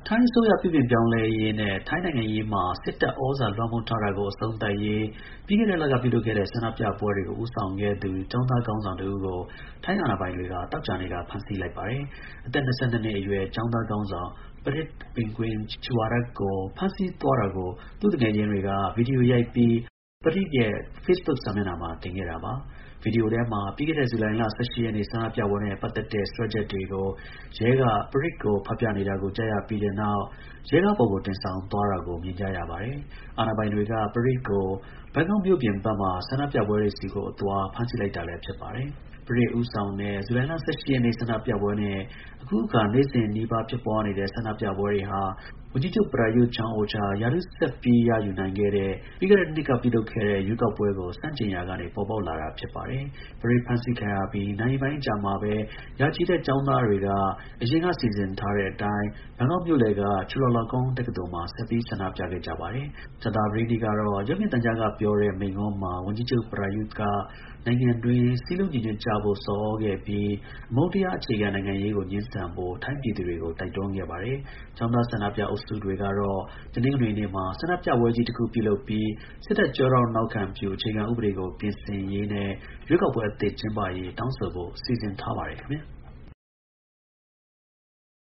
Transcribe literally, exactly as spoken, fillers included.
ထိုင်းအစိုးရပြုပြင်ပြောင်းလဲရေးနဲ့ ထိုင်းနိုင်ငံရေးမှာ စစ်တပ်ဩဇာလွှမ်းမိုးထားတာကို အဆုံးသတ်ရေး ပြီးခဲ့တဲ့လက ပြုလုပ်ခဲ့တဲ့ ဆန္ဒပြပွဲတွေကို ဦးဆောင်ခဲ့သူ ကျောင်းသားခေါင်းဆောင်တစ်ဦးကို ထိုင်းအာဏာပိုင်တွေက သောကြာနေ့က ဖမ်းဆီးလိုက်ပါတယ်။ အသက် ၂၂ နှစ်အရွယ် ကျောင်းသားခေါင်းဆောင် Prit Pengkuicharoenrat ကို ဖမ်းဆီးသွားတာကို သူ့သူငယ်ချင်းတွေက ဗီဒီယိုရိုက်ပြီး Prit ရဲ့ Facebook စာမျက်နှာမှာ တင်ခဲ့တာပါ။ ဗီဒီယိုထဲမှာ ပြီးခဲ့တဲ့ ဇူလိုင်လ ၁၈ ရက်နေ့ ဆန္ဒပြပွဲနဲ့ ပတ်သက်တဲ့ စွဲချက်တွေကို ရဲက Prit ကို ဖတ်ပြနေတာကို ကြားရပြီးတဲ့နောက် ရဲကားပေါ်ကို တင်ဆောင်သွားတာကို မြင်ကြရပါတယ်။ အာဏာပိုင်တွေက Prit ကို ဘန်ကောက်မြို့ပြင်ဘက်မှာ ဆန္ဒပြပွဲတွေဆီကို အသွား ဖမ်းဆီးလိုက်တာလည်း ဖြစ်ပါတယ်။ Prit ဦးဆောင်တဲ့ ဇူလိုင်လ ၁၈ ရက်နေ့ ဆန္ဒပြပွဲနဲ့ အခုအခါ နေ့စဉ်နီးပါး ဖြစ်ပွားနေတဲ့ ဆန္ဒပြပွဲတွေဟာ ဝန်ကြီးချုပ် Prayut Chan-o-cha ရာထူးဆက်ပြီး ရယူနိုင်ခဲ့တဲ့ ပြီးခဲ့တဲ့နှစ်က ပြုလုပ်ခဲ့တဲ့ ရွေးကောက်ပွဲကို ဆန့်ကျင်ရာကနေ ပေါ်ပေါက်လာတာ ဖြစ်ပါတယ်။ Prit ဖမ်းဆီးခံရပြီး နာရီပိုင်းအကြာမှာပဲ ရာချီတဲ့ ကျောင်းသားတွေက အရင်က စီစဉ်ထားတဲ့အတိုင်း ဘန်ကောက်မြို့လယ်က Chulalongkorn တက္ကသိုလ်မှာ ဆက်ပြီး ဆန္ဒပြခဲ့ကြပါတယ်။ ကြာသပတေးနေ့ကတော့ ရုပ်မြင်သံကြားကပြောတဲ့ မိန့်ခွန်းမှာ ဝန်ကြီးချုပ် Prayut က နိုင်ငံတွင်း စည်းလုံးညီညွတ်ကြဖို့ ဆော်သြခဲ့ပြီး အမုန်းတရား အခြေခံ နိုင်ငံရေးကို ငြင်းဆန်ဖို့ ထိုင်းပြည်သူတွေကို တိုက်တွန်းခဲ့ပါတယ်။ ကျောင်းသား ဆန္ဒပြအုပ်စုတွေကတော့ တနင်္ဂနွေနေ့မှာ ဆန္ဒပြပွဲကြီးတစ်ခု ပြုလုပ်ပြီး စစ်တပ်ကျောထောက်နောက်ခံပြု အခြေခံဥပဒေကို ပြင်ဆင်ရေးနဲ့ ရွေးကောက်ပွဲအသစ် ကျင်းပရေး တောင်းဆိုဖို့ စီစဉ်ထားပါတယ် ခင်ဗျာ။